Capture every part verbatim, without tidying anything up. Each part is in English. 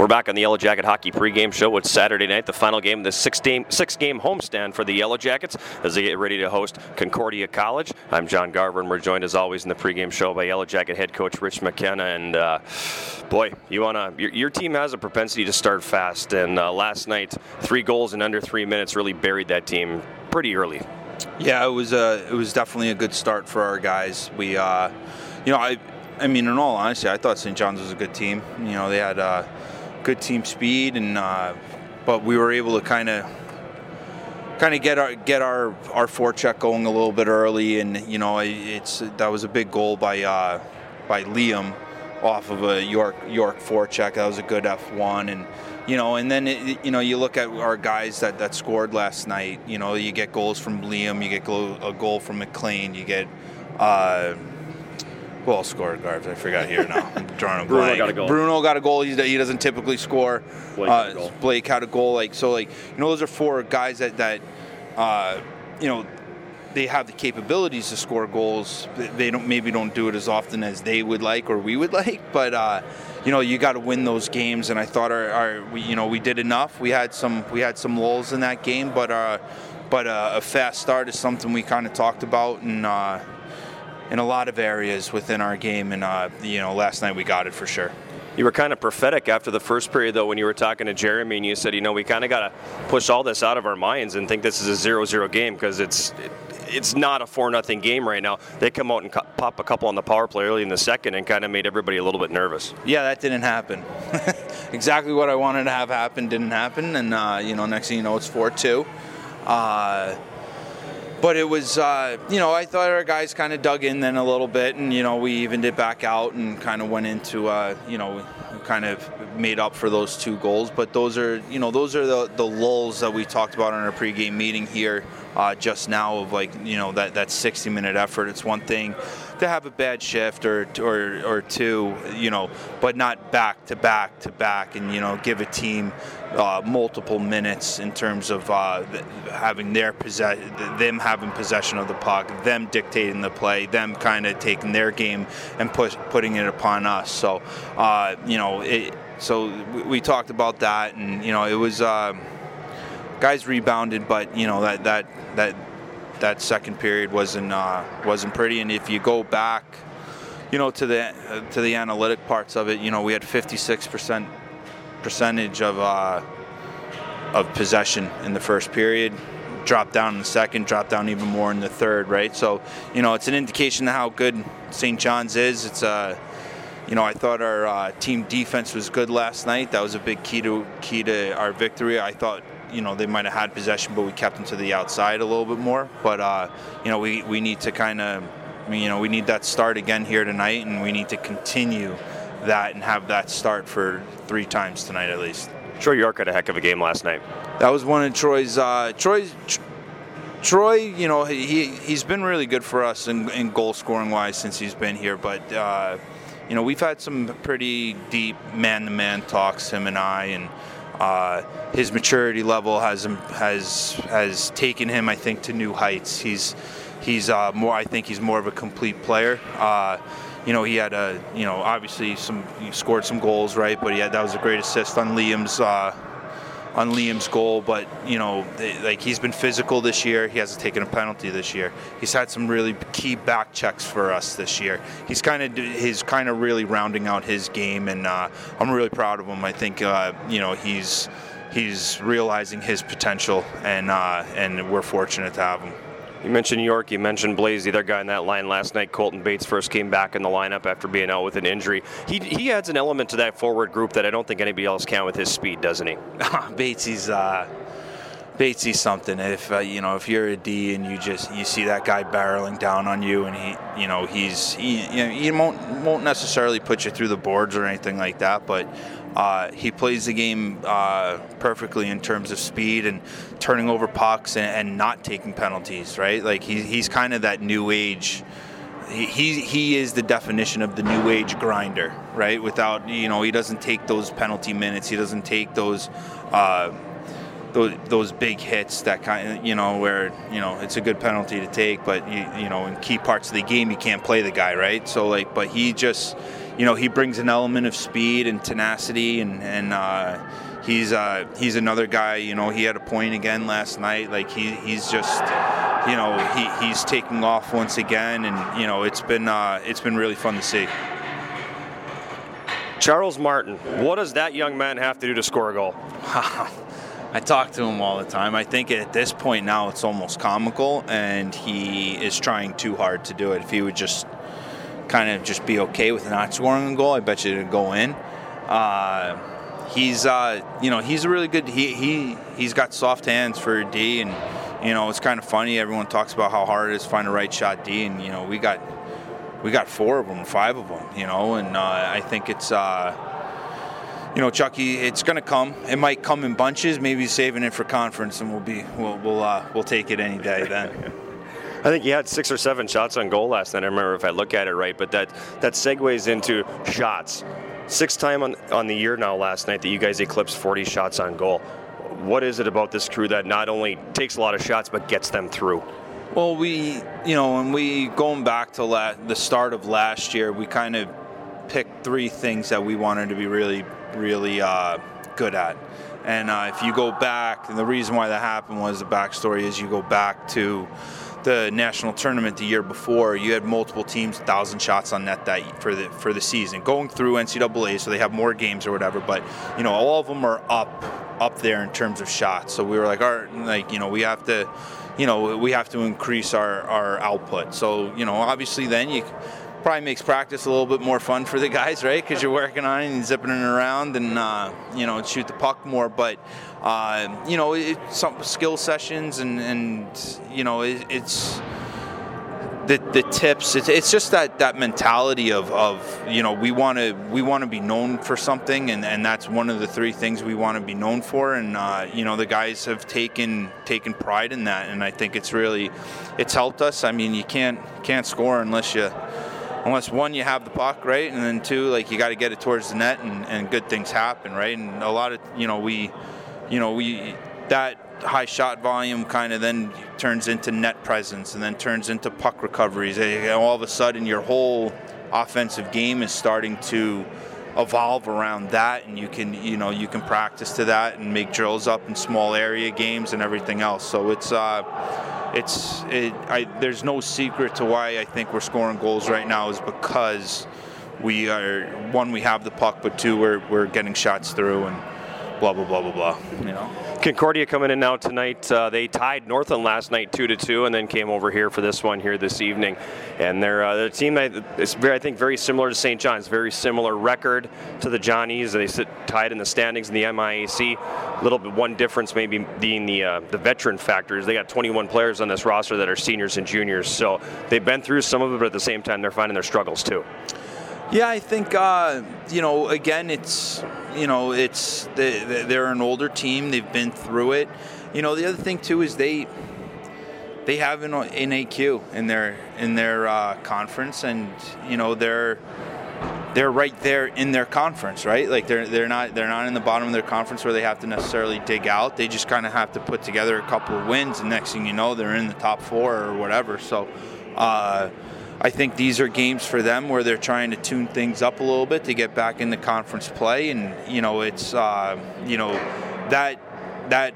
We're back on the Yellow Jacket Hockey pregame show. It's Saturday night, the final game of the six-game six-game homestand for the Yellow Jackets as they get ready to host Concordia College. I'm John Garver, and we're joined as always in the pregame show by Yellow Jacket head coach Rich McKenna. And uh, boy, you wanna your, your team has a propensity to start fast. And uh, last night, three goals in under three minutes really buried that team pretty early. Yeah, it was a it was definitely a good start for our guys. We, uh, you know, I, I mean, in all honesty, I thought Saint John's was a good team. You know, they had uh, good team speed, and uh, but we were able to kind of, kind of get our get our our forecheck going a little bit early, and you know, it's that was a big goal by uh, by Liam off of a York York forecheck. That was a good F one, and. You know, and then, it, you know, you look at our guys that, that scored last night. You know, you get goals from Liam, you get go, a goal from McLean, you get, uh, who else scored, Garbs? I forgot here now. I'm drawing a Bruno blank. got a goal. Bruno got a goal. He, he doesn't typically score. Blake, uh, had a goal. Blake had a goal. Like, so, like, you know, those are four guys that, that uh, you know, they have the capabilities to score goals. They don't maybe don't do it as often as they would like or we would like, but uh, you know, you got to win those games. And I thought our, our we, you know, we did enough. We had some we had some lulls in that game, but uh, but uh, a fast start is something we kind of talked about in uh, in a lot of areas within our game. And uh, you know, last night we got it for sure. You were kind of prophetic after the first period, though, when you were talking to Jeremy, and you said, you know, we kind of got to push all this out of our minds and think this is a zero zero game because it's it, it's not a four nothing game right now. They come out and co- pop a couple on the power play early in the second and kind of made everybody a little bit nervous. Yeah, that didn't happen. Exactly what I wanted to have happen didn't happen, and uh, you know, next thing you know, it's four two. Uh, But it was, uh, you know, I thought our guys kind of dug in then a little bit, and, you know, we evened it back out and kind of went into, uh, you know, kind of made up for those two goals. But those are, you know, those are the, the lulls that we talked about in our pregame meeting here uh, just now of, like, you know, that, that sixty-minute effort. It's one thing to have a bad shift or, or, or two, you know, but not back to back to back and, you know, give a team Uh, multiple minutes in terms of uh, th- having their possess- them having possession of the puck, them dictating the play, them kind of taking their game and push, putting it upon us. So, uh, you know, it, so we, we talked about that, and you know, it was uh, guys rebounded, but you know that that that that second period wasn't uh, wasn't pretty. And if you go back, you know, to the uh, to the analytic parts of it, you know, we had fifty-six percent. Percentage of uh, of possession in the first period, dropped down in the second, dropped down even more in the third, right? So, you know, it's an indication of how good Saint John's is. It's uh, you know, I thought our uh, team defense was good last night. That was a big key to key to our victory. I thought, you know, they might have had possession, but we kept them to the outside a little bit more. But uh, you know, we we need to kind of, you know, we need that start again here tonight, and we need to continue that and have that start for three times tonight at least. Troy York had a heck of a game last night. That was one of Troy's. Uh, Troy's. Troy, you know, he he's been really good for us in, in goal scoring wise since he's been here. But uh, you know, we've had some pretty deep man-to-man talks, him and I, and uh, his maturity level has has has taken him, I think, to new heights. He's he's uh, more. I think he's more of a complete player. Uh, You know, he had a, you know, obviously some, he scored some goals, right? But he had, that was a great assist on Liam's, uh, on Liam's goal. But, you know, they, like he's been physical this year. He hasn't taken a penalty this year. He's had some really key back checks for us this year. He's kind of, he's kind of really rounding out his game, and uh, I'm really proud of him. I think, uh, you know, he's he's realizing his potential, and uh, and we're fortunate to have him. You mentioned York, you mentioned Blaze, the other guy in that line last night. Colton Bates first came back in the lineup after being out with an injury. He he adds an element to that forward group that I don't think anybody else can with his speed, doesn't he? Bates's uh, Bates's something. If uh, you know, if you're a D and you just you see that guy barreling down on you, and he, you know, he's he, you know, he won't won't necessarily put you through the boards or anything like that, but. Uh, he plays the game uh, perfectly in terms of speed and turning over pucks and, and not taking penalties, right? Like he, he's kind of that new age. He, he he is the definition of the new age grinder, right? Without, you know, he doesn't take those penalty minutes. He doesn't take those uh, those, those big hits that kind of, you know, where, you know, it's a good penalty to take, but you, you know, in key parts of the game you can't play the guy, right? So like, but he just. you know, he brings an element of speed and tenacity, and and uh, he's uh, he's another guy. You know, he had a point again last night. Like he he's just, you know, he he's taking off once again, and you know, it's been uh, it's been really fun to see. Charles Martin, what does that young man have to do to score a goal? I talk to him all the time. I think at this point now it's almost comical, and he is trying too hard to do it. If he would just kind of just be okay with not scoring a goal, I bet you it'd go in. Uh, he's, uh, you know, he's a really good. He he he's got soft hands for a D, and you know it's kind of funny. Everyone talks about how hard it is to find a right shot D, and you know we got we got four of them, five of them, you know, and uh, I think it's. Uh, You know, Chucky, it's going to come. It might come in bunches. Maybe he's saving it for conference, and we'll be we'll we'll uh, we'll take it any day then. I think he had six or seven shots on goal last night. I remember if I look at it right, but that that segues into shots. Sixth time on on the year now last night that you guys eclipsed forty shots on goal. What is it about this crew that not only takes a lot of shots but gets them through? Well, we you know when we going back to la- the start of last year, we kind of picked three things that we wanted to be really. really uh, good at. And uh, if you go back, and the reason why that happened was the backstory is you go back to the national tournament the year before, you had multiple teams, one thousand shots on net that for the for the season, going through N C double A, so they have more games or whatever, but you know, all of them are up up there in terms of shots. So we were like, all right, like, you know, we have to, you know, we have to increase our, our output. So, you know, obviously then you probably makes practice a little bit more fun for the guys, right? Because you're working on it and zipping it around and, uh, you know, shoot the puck more. But, uh, you know, it's some skill sessions and, and you know, it, it's the the tips. It's, it's just that, that mentality of, of, you know, we want to we want to be known for something. And, and that's one of the three things we want to be known for. And, uh, you know, the guys have taken taken pride in that. And I think it's really, it's helped us. I mean, you can't can't score unless you, Unless, one, you have the puck, right? And then, two, like, you got to get it towards the net and, and good things happen, right? And a lot of, you know, we, you know, we, that high shot volume kind of then turns into net presence and then turns into puck recoveries. And all of a sudden, your whole offensive game is starting to evolve around that, and you can, you know, you can practice to that and make drills up in small area games and everything else. So it's, uh, it's, it, I, there's no secret to why I think we're scoring goals right now is because we are, one, we have the puck, but two, we're we're getting shots through and blah blah blah blah blah. You know. Concordia coming in now tonight. Uh, they tied Northland last night two to two, and then came over here for this one here this evening. And they're uh, their team is very, I think, very similar to Saint John's. Very similar record to the Johnnies. They sit tied in the standings in the M I A C. A little bit one difference maybe being the uh, the veteran factors. They got twenty-one players on this roster that are seniors and juniors, so they've been through some of it, but at the same time they're finding their struggles too. Yeah, I think, uh, you know, again, it's, you know, it's, they, they're an older team. They've been through it. You know, the other thing, too, is they they have an, an A Q in their in their uh, conference, and, you know, they're they're right there in their conference, right? Like, they're they're not they're not in the bottom of their conference where they have to necessarily dig out. They just kind of have to put together a couple of wins, and next thing you know, they're in the top four or whatever. So, uh I think these are games for them where they're trying to tune things up a little bit to get back into conference play, and you know it's uh, you know that that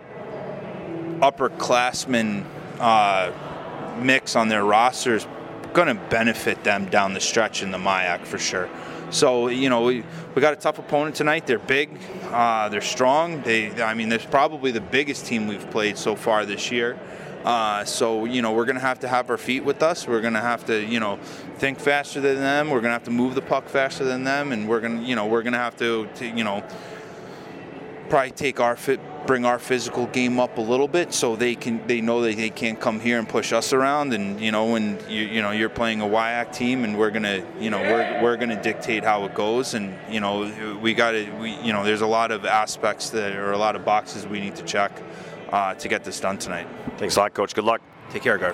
upperclassmen uh, mix on their roster is going to benefit them down the stretch in the M I A C for sure. So you know we we got a tough opponent tonight. They're big, uh, they're strong. They I mean they're probably the biggest team we've played so far this year. Uh, so, you know, we're going to have to have our feet with us. We're going to have to, you know, think faster than them. We're going to have to move the puck faster than them. And we're going to, you know, we're going to have to, to, you know, probably take our fit, bring our physical game up a little bit so they can, they know that they can't come here and push us around. And, you know, when, you, you know, you're playing a W I A C team and we're going to, you know, we're, we're going to dictate how it goes. And, you know, we got to, we, you know, there's a lot of aspects that are a lot of boxes we need to check. Uh, to get this done tonight. Thanks a lot, Coach. Good luck. Take care, Garv.